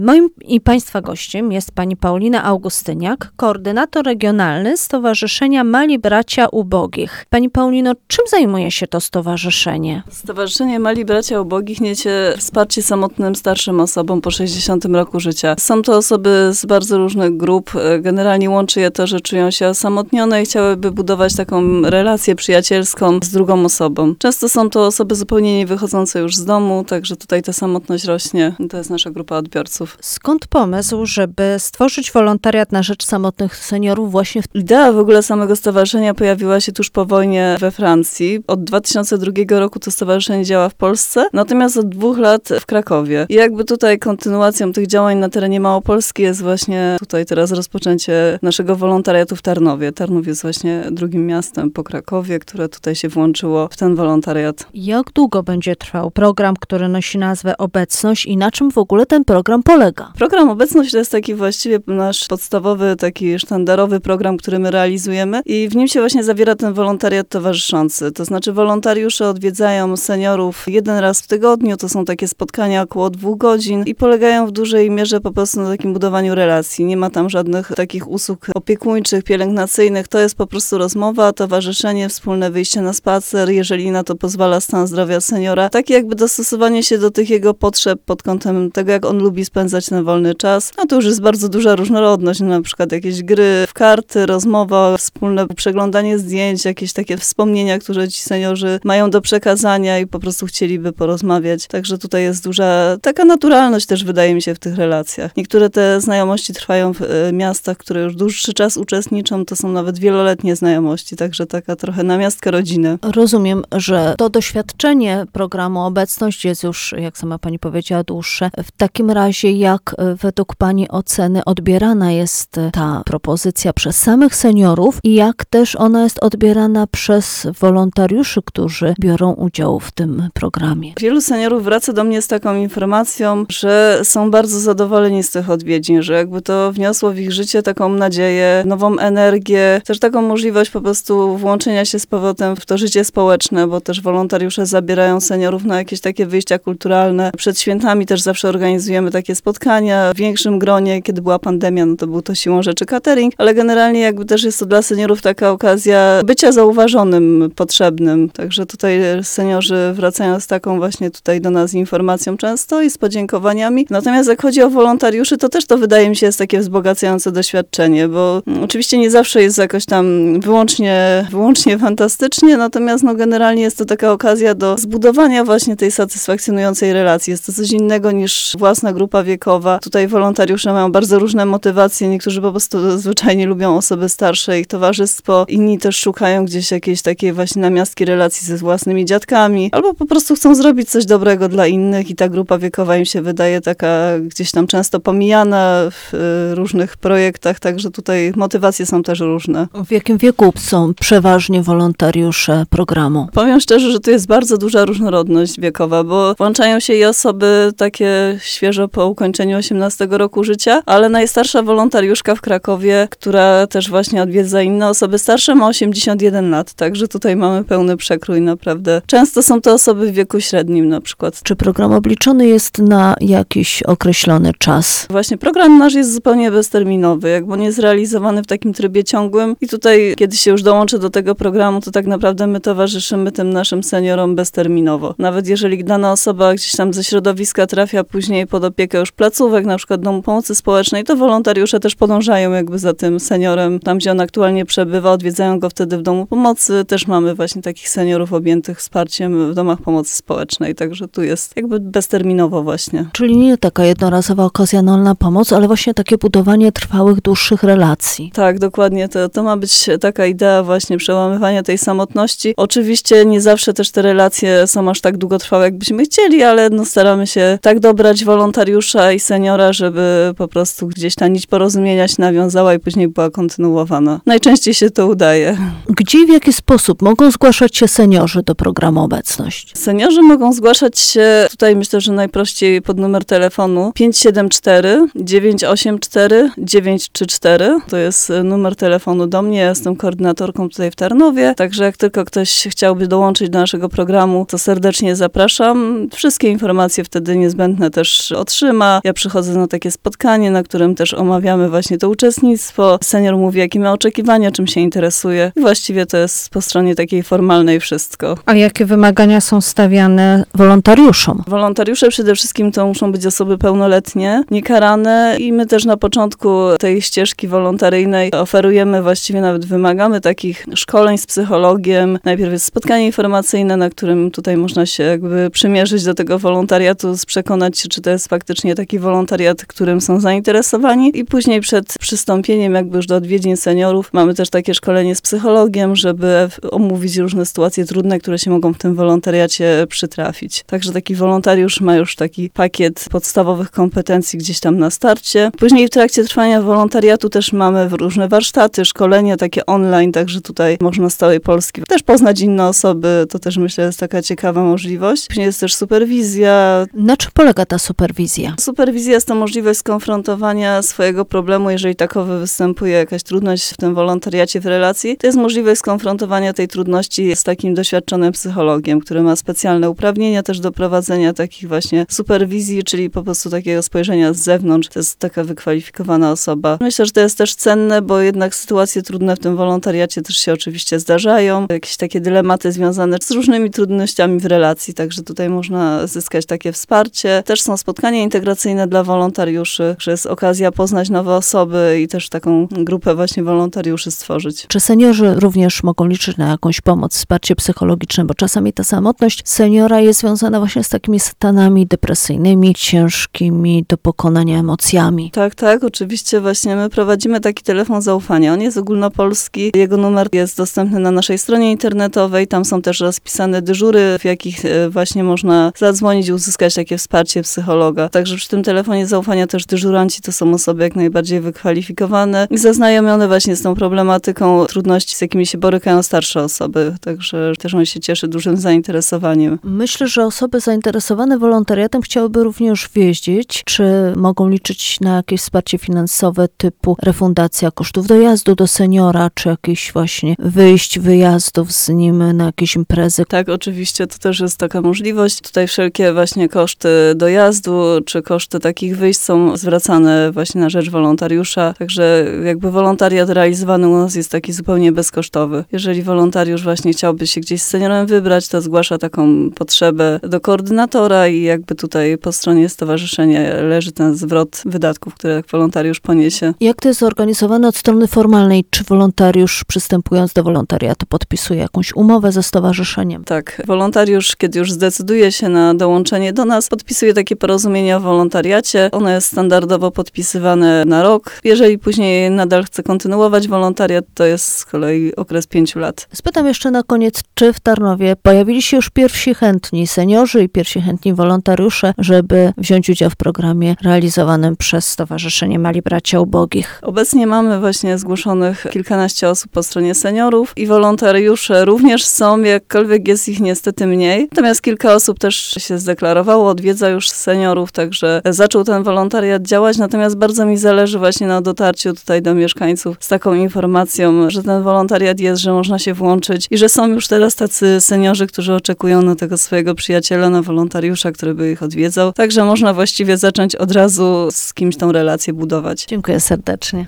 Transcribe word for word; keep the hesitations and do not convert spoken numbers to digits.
Moim i Państwa gościem jest pani Paulina Augustyniak, koordynator regionalny Stowarzyszenia Mali Bracia Ubogich. Pani Paulino, czym zajmuje się to stowarzyszenie? Stowarzyszenie Mali Bracia Ubogich niesie wsparcie samotnym starszym osobom po sześćdziesiątym roku życia. Są to osoby z bardzo różnych grup. Generalnie łączy je to, że czują się osamotnione i chciałyby budować taką relację przyjacielską z drugą osobą. Często są to osoby zupełnie nie wychodzące już z domu, także tutaj ta samotność rośnie. To jest nasza grupa odbiorców. Skąd pomysł, żeby stworzyć wolontariat na rzecz samotnych seniorów właśnie w... Idea w ogóle samego stowarzyszenia pojawiła się tuż po wojnie we Francji. Od dwa tysiące drugiego roku to stowarzyszenie działa w Polsce, natomiast od dwóch lat w Krakowie. I jakby tutaj kontynuacją tych działań na terenie Małopolski jest właśnie tutaj teraz rozpoczęcie naszego wolontariatu w Tarnowie. Tarnów jest właśnie drugim miastem po Krakowie, które tutaj się włączyło w ten wolontariat. Jak długo będzie trwał program, który nosi nazwę Obecność i na czym w ogóle ten program polega? Program Obecność to jest taki właściwie nasz podstawowy, taki sztandarowy program, który my realizujemy i w nim się właśnie zawiera ten wolontariat towarzyszący. To znaczy wolontariusze odwiedzają seniorów jeden raz w tygodniu, to są takie spotkania około dwóch godzin i polegają w dużej mierze po prostu na takim budowaniu relacji. Nie ma tam żadnych takich usług opiekuńczych, pielęgnacyjnych, to jest po prostu rozmowa, towarzyszenie, wspólne wyjście na spacer, jeżeli na to pozwala stan zdrowia seniora. Takie jakby dostosowanie się do tych jego potrzeb pod kątem tego, jak on lubi spędzać ten wolny czas. No to już jest bardzo duża różnorodność, no, na przykład jakieś gry w karty, rozmowa, wspólne przeglądanie zdjęć, jakieś takie wspomnienia, które ci seniorzy mają do przekazania i po prostu chcieliby porozmawiać. Także tutaj jest duża taka naturalność też, wydaje mi się, w tych relacjach. Niektóre te znajomości trwają w y, miastach, które już dłuższy czas uczestniczą, to są nawet wieloletnie znajomości, także taka trochę namiastka rodziny. Rozumiem, że to doświadczenie programu Obecność jest już, jak sama pani powiedziała, dłuższe. W takim razie, jak według pani oceny odbierana jest ta propozycja przez samych seniorów i jak też ona jest odbierana przez wolontariuszy, którzy biorą udział w tym programie? Wielu seniorów wraca do mnie z taką informacją, że są bardzo zadowoleni z tych odwiedzin, że jakby to wniosło w ich życie taką nadzieję, nową energię, też taką możliwość po prostu włączenia się z powrotem w to życie społeczne, bo też wolontariusze zabierają seniorów na jakieś takie wyjścia kulturalne. Przed świętami też zawsze organizujemy takie spotkania w większym gronie. Kiedy była pandemia, no to był to siłą rzeczy catering, ale generalnie jakby też jest to dla seniorów taka okazja bycia zauważonym, potrzebnym. Także tutaj seniorzy wracają z taką właśnie tutaj do nas informacją często i z podziękowaniami. Natomiast jak chodzi o wolontariuszy, to też to wydaje mi się jest takie wzbogacające doświadczenie, bo oczywiście nie zawsze jest jakoś tam wyłącznie, wyłącznie fantastycznie, natomiast no generalnie jest to taka okazja do zbudowania właśnie tej satysfakcjonującej relacji. Jest to coś innego niż własna grupa wiekowa. Tutaj wolontariusze mają bardzo różne motywacje. Niektórzy po prostu zwyczajnie lubią osoby starsze, ich towarzystwo. Inni też szukają gdzieś jakiejś takiej właśnie namiastki relacji ze własnymi dziadkami. Albo po prostu chcą zrobić coś dobrego dla innych i ta grupa wiekowa im się wydaje taka gdzieś tam często pomijana w y, różnych projektach. Także tutaj motywacje są też różne. W jakim wieku są przeważnie wolontariusze programu? Powiem szczerze, że tu jest bardzo duża różnorodność wiekowa, bo włączają się i osoby takie świeżo po ukończeniu osiemnastego roku życia, ale najstarsza wolontariuszka w Krakowie, która też właśnie odwiedza inne osoby starsze, ma osiemdziesiąt jeden lat, także tutaj mamy pełny przekrój naprawdę. Często są to osoby w wieku średnim na przykład. Czy program obliczony jest na jakiś określony czas? Właśnie program nasz jest zupełnie bezterminowy, jakby on jest realizowany w takim trybie ciągłym i tutaj, kiedy się już dołączy do tego programu, to tak naprawdę my towarzyszymy tym naszym seniorom bezterminowo. Nawet jeżeli dana osoba gdzieś tam ze środowiska trafia później pod opiekę już placówek, na przykład Domu Pomocy Społecznej, to wolontariusze też podążają jakby za tym seniorem, tam gdzie on aktualnie przebywa, odwiedzają go wtedy w Domu Pomocy. Też mamy właśnie takich seniorów objętych wsparciem w domach pomocy społecznej, także tu jest jakby bezterminowo właśnie. Czyli nie taka jednorazowa, okazjonalna pomoc, ale właśnie takie budowanie trwałych, dłuższych relacji. Tak, dokładnie. To, to ma być taka idea właśnie przełamywania tej samotności. Oczywiście nie zawsze też te relacje są aż tak długotrwałe, jakbyśmy chcieli, ale no staramy się tak dobrać wolontariusza i seniora, żeby po prostu gdzieś ta nić porozumienia się nawiązała i później była kontynuowana. Najczęściej się to udaje. Gdzie i w jaki sposób mogą zgłaszać się seniorzy do programu Obecność? Seniorzy mogą zgłaszać się tutaj, myślę, że najprościej pod numer telefonu pięć siedem cztery dziewięć osiem cztery dziewięć trzy cztery. To jest numer telefonu do mnie. Ja jestem koordynatorką tutaj w Tarnowie, także jak tylko ktoś chciałby dołączyć do naszego programu, to serdecznie zapraszam. Wszystkie informacje wtedy niezbędne też otrzyma. ma. Ja przychodzę na takie spotkanie, na którym też omawiamy właśnie to uczestnictwo. Senior mówi, jakie ma oczekiwania, czym się interesuje. I właściwie to jest po stronie takiej formalnej wszystko. A jakie wymagania są stawiane wolontariuszom? Wolontariusze przede wszystkim to muszą być osoby pełnoletnie, niekarane i my też na początku tej ścieżki wolontaryjnej oferujemy, właściwie nawet wymagamy takich szkoleń z psychologiem. Najpierw jest spotkanie informacyjne, na którym tutaj można się jakby przymierzyć do tego wolontariatu, przekonać się, czy to jest faktycznie taki wolontariat, którym są zainteresowani i później przed przystąpieniem jakby już do odwiedzin seniorów mamy też takie szkolenie z psychologiem, żeby omówić różne sytuacje trudne, które się mogą w tym wolontariacie przytrafić. Także taki wolontariusz ma już taki pakiet podstawowych kompetencji gdzieś tam na starcie. Później w trakcie trwania wolontariatu też mamy różne warsztaty, szkolenia takie online, także tutaj można z całej Polski też poznać inne osoby, to też myślę jest taka ciekawa możliwość. Później jest też superwizja. Na czym polega ta superwizja? Superwizja jest to możliwość skonfrontowania swojego problemu, jeżeli takowy występuje jakaś trudność w tym wolontariacie w relacji, to jest możliwość skonfrontowania tej trudności z takim doświadczonym psychologiem, który ma specjalne uprawnienia też do prowadzenia takich właśnie superwizji, czyli po prostu takiego spojrzenia z zewnątrz. To jest taka wykwalifikowana osoba. Myślę, że to jest też cenne, bo jednak sytuacje trudne w tym wolontariacie też się oczywiście zdarzają. Jakieś takie dylematy związane z różnymi trudnościami w relacji, także tutaj można zyskać takie wsparcie. Też są spotkania integracyjne dla wolontariuszy, że jest okazja poznać nowe osoby i też taką grupę właśnie wolontariuszy stworzyć. Czy seniorzy również mogą liczyć na jakąś pomoc, wsparcie psychologiczne, bo czasami ta samotność seniora jest związana właśnie z takimi stanami depresyjnymi, ciężkimi do pokonania emocjami. Tak, tak, oczywiście właśnie my prowadzimy taki telefon zaufania. On jest ogólnopolski, jego numer jest dostępny na naszej stronie internetowej, tam są też rozpisane dyżury, w jakich właśnie można zadzwonić i uzyskać takie wsparcie psychologa. Także przy tym telefonie zaufania też dyżuranci to są osoby jak najbardziej wykwalifikowane i zaznajomione właśnie z tą problematyką trudności, z jakimi się borykają starsze osoby. Także też on się cieszy dużym zainteresowaniem. Myślę, że osoby zainteresowane wolontariatem chciałyby również wiedzieć, czy mogą liczyć na jakieś wsparcie finansowe typu refundacja kosztów dojazdu do seniora, czy jakieś właśnie wyjść, wyjazdów z nim na jakieś imprezy. Tak, oczywiście to też jest taka możliwość. Tutaj wszelkie właśnie koszty dojazdu, czy koszty takich wyjść są zwracane właśnie na rzecz wolontariusza. Także jakby wolontariat realizowany u nas jest taki zupełnie bezkosztowy. Jeżeli wolontariusz właśnie chciałby się gdzieś z seniorem wybrać, to zgłasza taką potrzebę do koordynatora i jakby tutaj po stronie stowarzyszenia leży ten zwrot wydatków, które wolontariusz poniesie. Jak to jest zorganizowane od strony formalnej? Czy wolontariusz przystępując do wolontariatu podpisuje jakąś umowę ze stowarzyszeniem? Tak, wolontariusz, kiedy już zdecyduje się na dołączenie do nas, podpisuje takie porozumienie o wolontariacie. Ono jest standardowo podpisywane na rok. Jeżeli później nadal chce kontynuować wolontariat, to jest z kolei okres pięciu lat. Spytam jeszcze na koniec, czy w Tarnowie pojawili się już pierwsi chętni seniorzy i pierwsi chętni wolontariusze, żeby wziąć udział w programie realizowanym przez Stowarzyszenie Mali Bracia Ubogich? Obecnie mamy właśnie zgłoszonych kilkanaście osób po stronie seniorów i wolontariusze również są, jakkolwiek jest ich niestety mniej. Natomiast kilka osób też się zdeklarowało, odwiedza już seniorów, także zaczął ten wolontariat działać, natomiast bardzo mi zależy właśnie na dotarciu tutaj do mieszkańców z taką informacją, że ten wolontariat jest, że można się włączyć i że są już teraz tacy seniorzy, którzy oczekują na tego swojego przyjaciela, na wolontariusza, który by ich odwiedzał. Także można właściwie zacząć od razu z kimś tą relację budować. Dziękuję serdecznie.